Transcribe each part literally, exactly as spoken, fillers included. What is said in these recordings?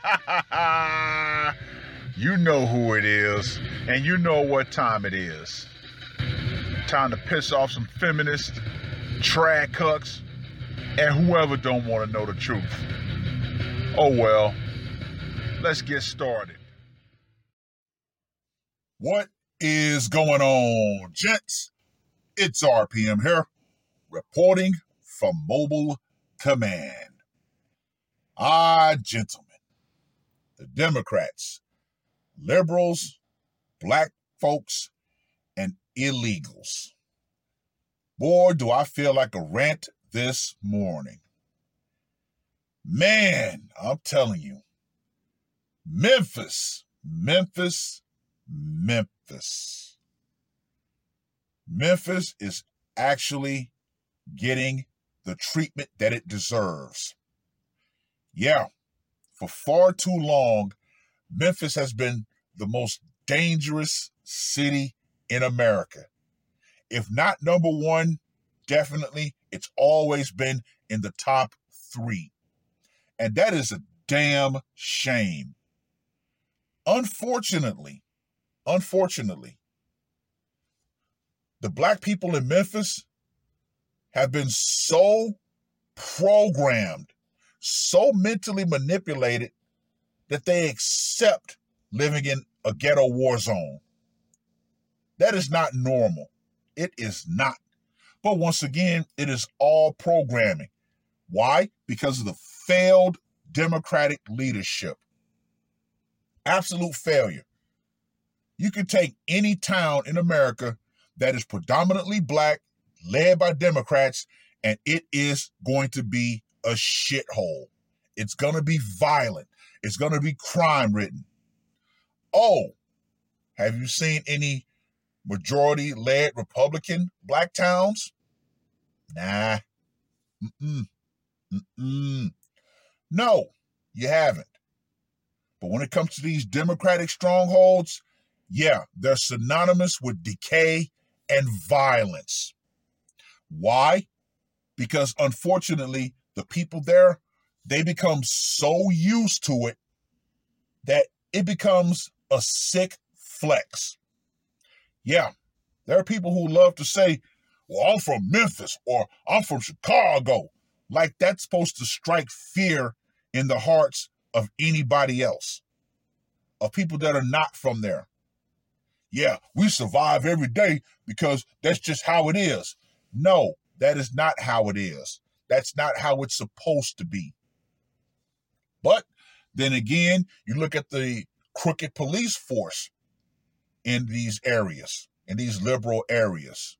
You know who it is, and you know what time it is. Time to piss off some feminists, trad cucks, and whoever don't want to know the truth. Oh well, let's get started. What is going on, gents? It's R P M here, reporting from Mobile Command. Ah, gentlemen, the Democrats, liberals, black folks, and illegals. Boy, do I feel like a rant this morning. Man, I'm telling you, Memphis, Memphis, Memphis. Memphis is actually getting the treatment that it deserves. Yeah, for far too long, Memphis has been the most dangerous city in America. If not number one, definitely, it's always been in the top three. And that is a damn shame. Unfortunately, unfortunately, the black people in Memphis have been so programmed, so mentally manipulated that they accept living in a ghetto war zone. That is not normal. It is not. But once again, it is all programming. Why? Because of the failed Democratic leadership. Absolute failure. You can take any town in America that is predominantly black, led by Democrats, and it is going to be a shithole. It's going to be violent. It's going to be crime-ridden. Oh, have you seen any majority-led Republican black towns? Nah. Mm-mm. Mm-mm. No, you haven't. But when it comes to these Democratic strongholds, yeah, they're synonymous with decay and violence. Why? Because unfortunately, the people there, they become so used to it that it becomes a sick flex. Yeah, there are people who love to say, well, I'm from Memphis or I'm from Chicago. Like that's supposed to strike fear in the hearts of anybody else, of people that are not from there. Yeah, we survive every day because that's just how it is. No, that is not how it is. That's not how it's supposed to be. But then again, you look at the crooked police force in these areas, in these liberal areas.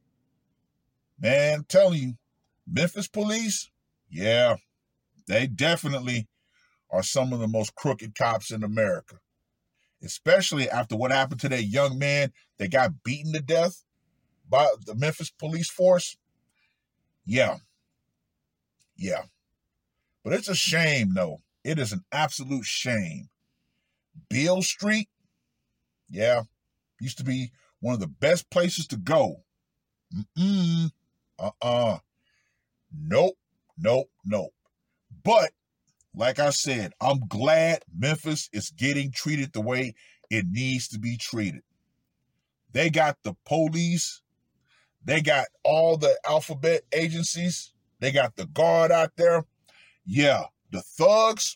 Man, I'm telling you, Memphis police, yeah, they definitely are some of the most crooked cops in America. Especially after what happened to that young man that got beaten to death by the Memphis police force. Yeah. Yeah. But it's a shame, though. It is an absolute shame. Beale Street, yeah, used to be one of the best places to go. Mm-mm. Uh-uh. Nope. Nope. Nope. But like I said, I'm glad Memphis is getting treated the way it needs to be treated. They got the police. They got all the alphabet agencies. They got the guard out there. Yeah, the thugs.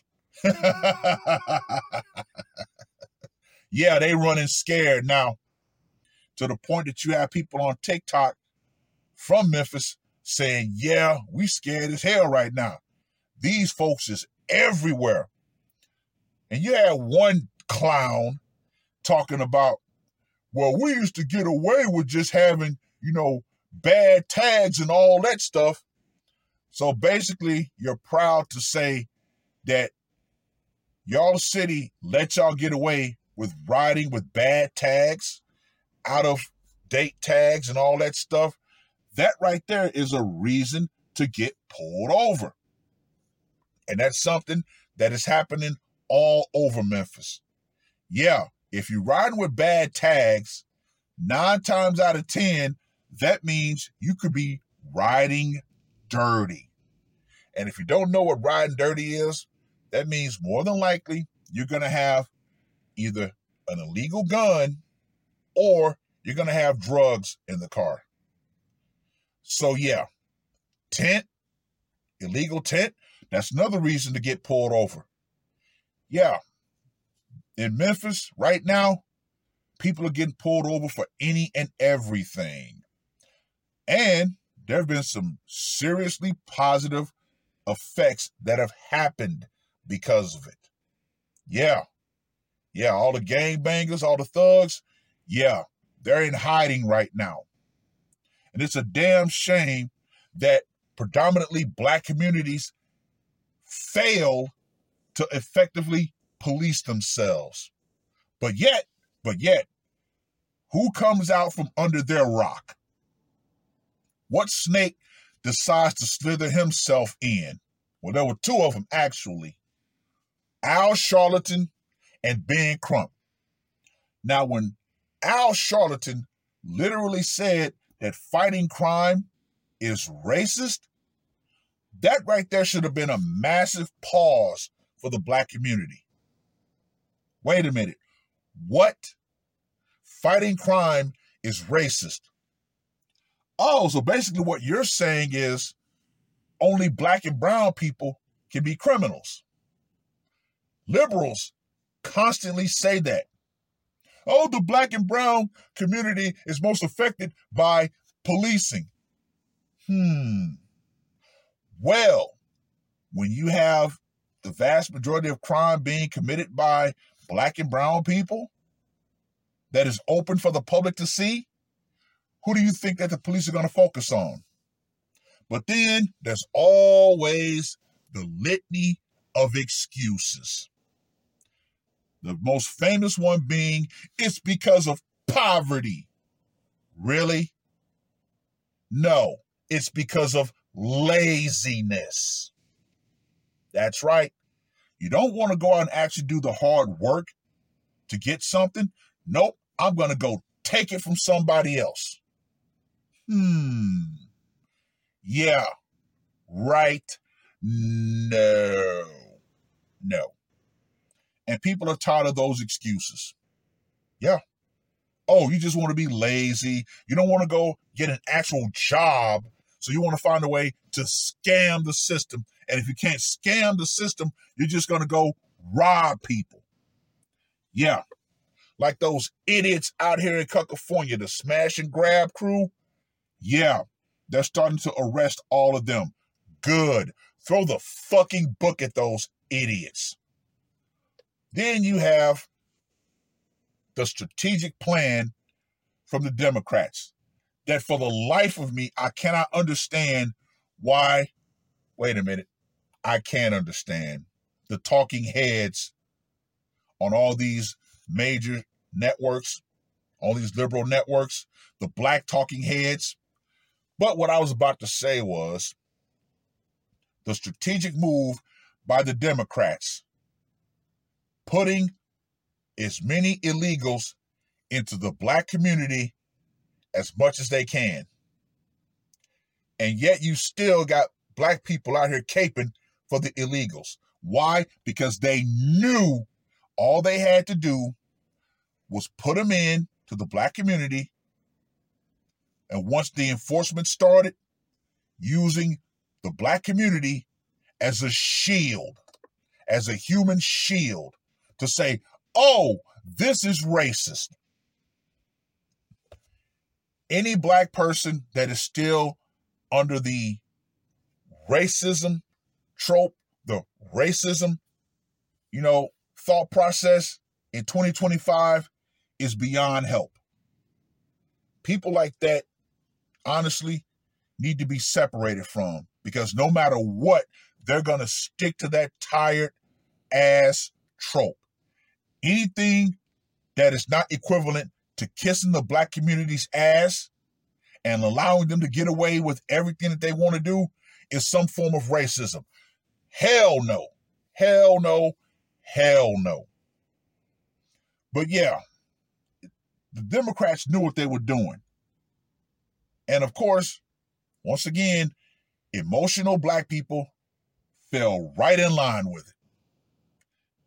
Yeah, they running scared now to the point that you have people on TikTok from Memphis saying, yeah, we scared as hell right now. These folks is everywhere. And you had one clown talking about, well, we used to get away with just having, you know, bad tags and all that stuff. So basically, you're proud to say that y'all city let y'all get away with riding with bad tags, out of date tags and all that stuff. That right there is a reason to get pulled over. And that's something that is happening all over Memphis. Yeah, if you're riding with bad tags, nine times out of ten, that means you could be riding dirty. And if you don't know what riding dirty is, that means more than likely you're going to have either an illegal gun or you're going to have drugs in the car. So yeah, tent, illegal tent, that's another reason to get pulled over. Yeah, in Memphis right now, people are getting pulled over for any and everything. And there have been some seriously positive effects that have happened because of it. Yeah. Yeah, all the gangbangers, all the thugs, yeah, they're in hiding right now. And it's a damn shame that predominantly black communities fail to effectively police themselves. But yet, but yet, who comes out from under their rock? What snake decides to slither himself in? Well, there were two of them, actually. Al Sharpton and Ben Crump. Now, when Al Sharpton literally said that fighting crime is racist, that right there should have been a massive pause for the black community. Wait a minute. What? Fighting crime is racist. Oh, so basically what you're saying is only black and brown people can be criminals. Liberals constantly say that. Oh, the black and brown community is most affected by policing. Hmm. Well, when you have the vast majority of crime being committed by black and brown people that is open for the public to see, who do you think that the police are going to focus on? But then there's always the litany of excuses. The most famous one being, it's because of poverty. Really? No, it's because of laziness. That's right. You don't want to go out and actually do the hard work to get something. Nope, I'm going to go take it from somebody else. Hmm. Yeah. Right. No. No. And people are tired of those excuses. Yeah. Oh, you just want to be lazy. You don't want to go get an actual job. So you want to find a way to scam the system. And if you can't scam the system, you're just going to go rob people. Yeah. Like those idiots out here in California, the smash and grab crew. Yeah. They're starting to arrest all of them. Good. Throw the fucking book at those idiots. Then you have the strategic plan from the Democrats that for the life of me, I cannot understand why. Wait a minute. I can't understand the talking heads on all these major networks, all these liberal networks, the black talking heads. But what I was about to say was the strategic move by the Democrats, putting as many illegals into the black community as much as they can. And yet you still got black people out here caping for the illegals. Why? Because they knew all they had to do was put them in to the black community. And once the enforcement started, using the black community as a shield, as a human shield, to say, oh, this is racist. Any black person that is still under the racism trope, the racism, you know, thought process in twenty twenty-five is beyond help. People like that, honestly, need to be separated from, because no matter what, they're going to stick to that tired ass trope. Anything that is not equivalent to kissing the black community's ass and allowing them to get away with everything that they want to do is some form of racism. Hell no. Hell no. Hell no. But yeah, the Democrats knew what they were doing. And of course, once again, emotional black people fell right in line with it.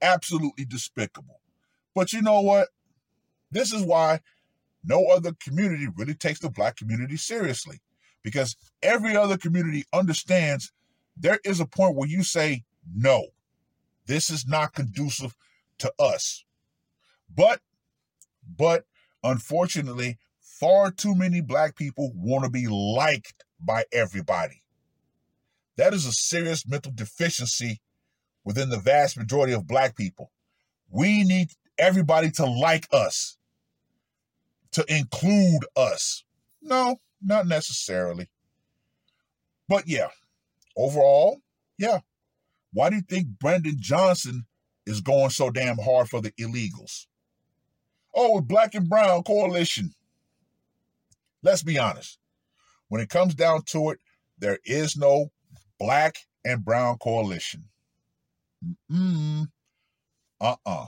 Absolutely despicable. But you know what? This is why no other community really takes the Black community seriously, because every other community understands there is a point where you say, no, this is not conducive to us. But, but unfortunately, far too many Black people want to be liked by everybody. That is a serious mental deficiency within the vast majority of Black people. We need everybody to like us, to include us. No, not necessarily. But yeah, overall, yeah. Why do you think Brandon Johnson is going so damn hard for the illegals? Oh, with Black and Brown coalition. Let's be honest. When it comes down to it, there is no Black and Brown coalition. Mm-mm. Uh-uh.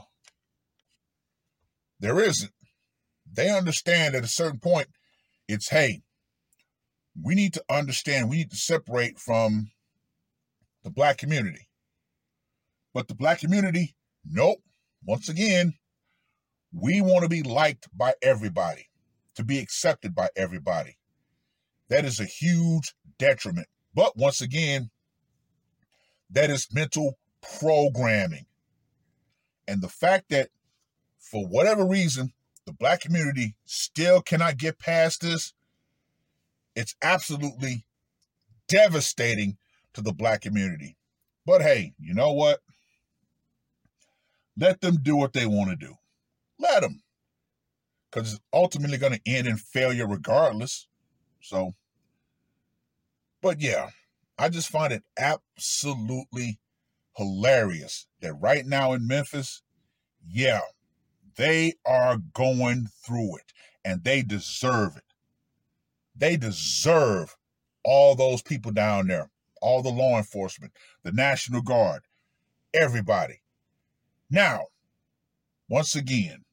There isn't. They understand at a certain point, it's, hey, we need to understand, we need to separate from the Black community. But the Black community, nope. Once again, we want to be liked by everybody, to be accepted by everybody. That is a huge detriment. But once again, that is mental programming. And the fact that for whatever reason, the Black community still cannot get past this, it's absolutely devastating to the Black community. But hey, you know what? Let them do what they want to do. Let them. Because it's ultimately going to end in failure regardless. So, but yeah, I just find it absolutely hilarious that right now in Memphis, yeah, they are going through it, and they deserve it. They deserve all those people down there, all the law enforcement, the National Guard, everybody. Now, once again,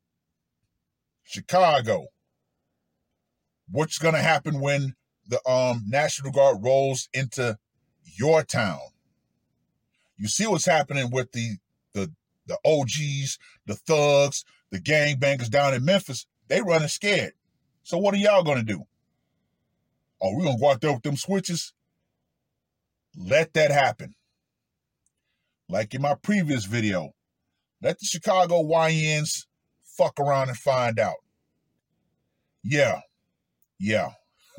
Chicago, what's going to happen when the um, National Guard rolls into your town? You see what's happening with the the the O Gs, the thugs, the gangbangers down in Memphis. They running scared. So what are y'all going to do? Oh, we're going to go out there with them switches? Let that happen. Like in my previous video, let the Chicago Y Ns fuck around and find out. Yeah. Yeah.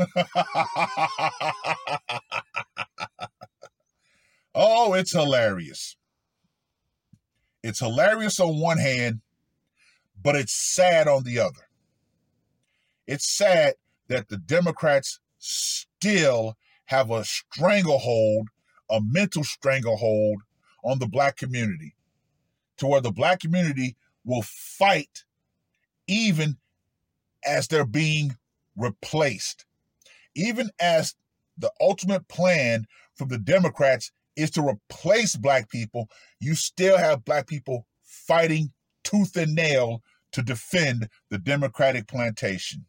Oh, it's hilarious. It's hilarious on one hand, but it's sad on the other. It's sad that the Democrats still have a stranglehold, a mental stranglehold on the Black community, to where the Black community will fight even as they're being replaced. Even as the ultimate plan from the Democrats is to replace Black people, you still have Black people fighting tooth and nail to defend the Democratic plantation.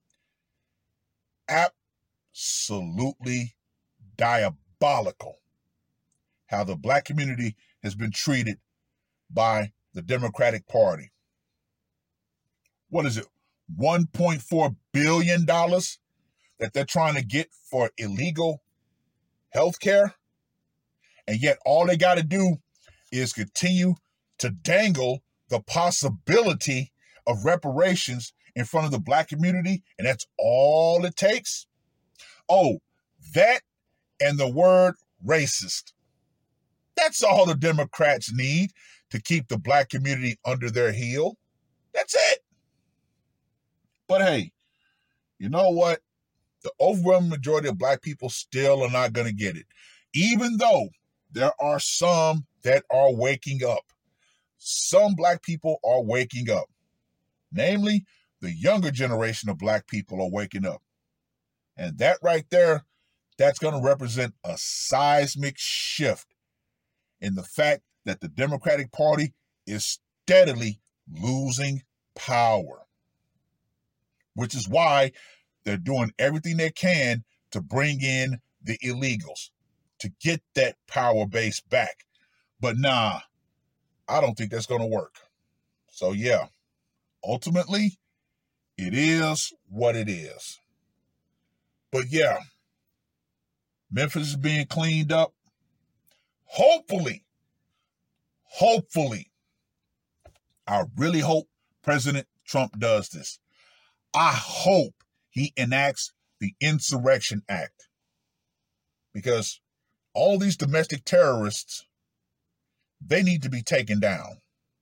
Absolutely diabolical how the Black community has been treated by the Democratic Party. What is it? one point four billion dollars that they're trying to get for illegal health care? And yet all they got to do is continue to dangle the possibility of reparations in front of the Black community, and that's all it takes? Oh, that and the word racist. That's all the Democrats need to keep the Black community under their heel. That's it. But hey, you know what? The overwhelming majority of Black people still are not going to get it. Even though there are some that are waking up. Some Black people are waking up. Namely, the younger generation of Black people are waking up. And that right there, that's going to represent a seismic shift in the fact that the Democratic Party is steadily losing power. Which is why they're doing everything they can to bring in the illegals, to get that power base back. But nah, I don't think that's going to work. So yeah, ultimately, it is what it is. But yeah, Memphis is being cleaned up. Hopefully, hopefully, I really hope President Trump does this. I hope he enacts the Insurrection Act. Because all these domestic terrorists, they need to be taken down.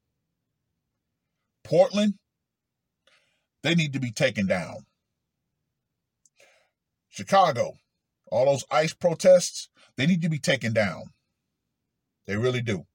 Portland, they need to be taken down. Chicago, all those ICE protests, they need to be taken down. They really do.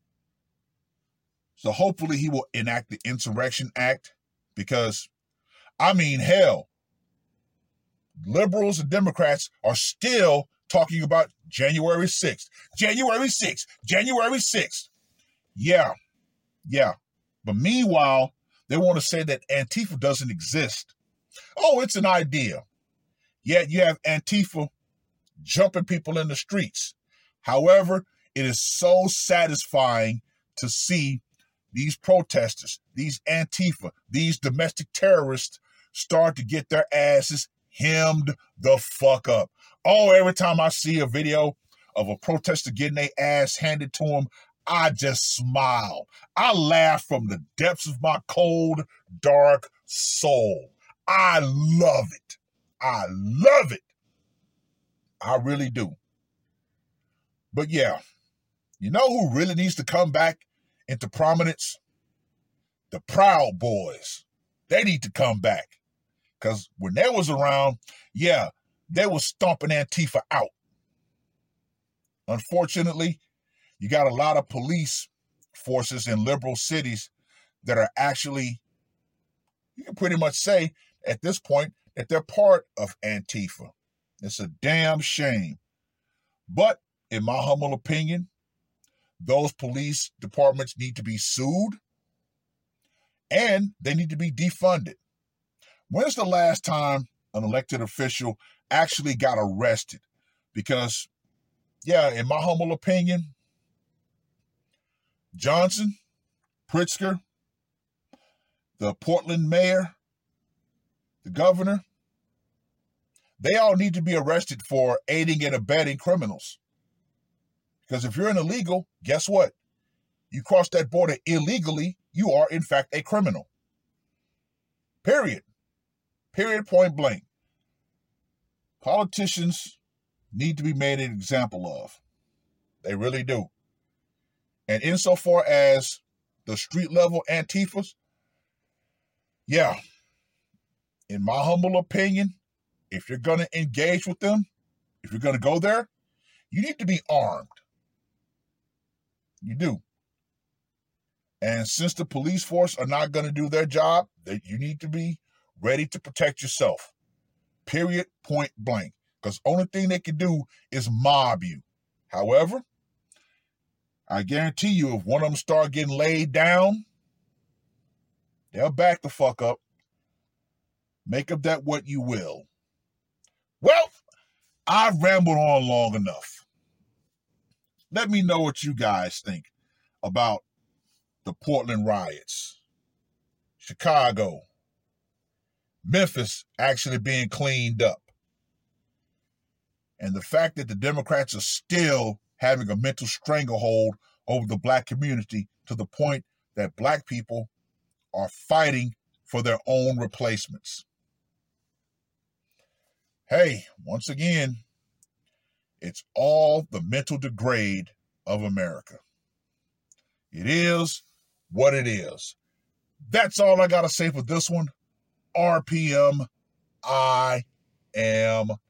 So hopefully he will enact the Insurrection Act because, I mean, hell, liberals and Democrats are still talking about January sixth. January sixth. January sixth. Yeah. Yeah. But meanwhile, they want to say that Antifa doesn't exist. Oh, it's an idea. Yet you have Antifa jumping people in the streets. However, it is so satisfying to see these protesters, these Antifa, these domestic terrorists start to get their asses hemmed the fuck up. Oh, every time I see a video of a protester getting their ass handed to them, I just smile. I laugh from the depths of my cold, dark soul. I love it. I love it. I really do. But yeah, you know who really needs to come back into prominence? The Proud Boys. They need to come back. Because when they was around, yeah, they was stomping Antifa out. Unfortunately, you got a lot of police forces in liberal cities that are actually, you can pretty much say at this point that they're part of Antifa. It's a damn shame. But in my humble opinion, those police departments need to be sued and they need to be defunded. When's the last time an elected official actually got arrested? Because, yeah, in my humble opinion, Johnson, Pritzker, the Portland mayor, the governor, they all need to be arrested for aiding and abetting criminals. Because if you're an illegal, guess what? You cross that border illegally, you are in fact a criminal. Period. Period, point blank. Politicians need to be made an example of. They really do. And insofar as the street level Antifas, yeah, in my humble opinion, if you're going to engage with them, if you're going to go there, you need to be armed. You do. And since the police force are not going to do their job, that you need to be ready to protect yourself. Period, point blank. Because the only thing they can do is mob you. However, I guarantee you if one of them start getting laid down, they'll back the fuck up. Make of that what you will. Well, I've rambled on long enough. Let me know what you guys think about the Portland riots, Chicago, Memphis actually being cleaned up, and the fact that the Democrats are still having a mental stranglehold over the black community to the point that black people are fighting for their own replacements. Hey, once again, it's all the mental degrade of America. It is what it is. That's all I got to say for this one. R P M, I am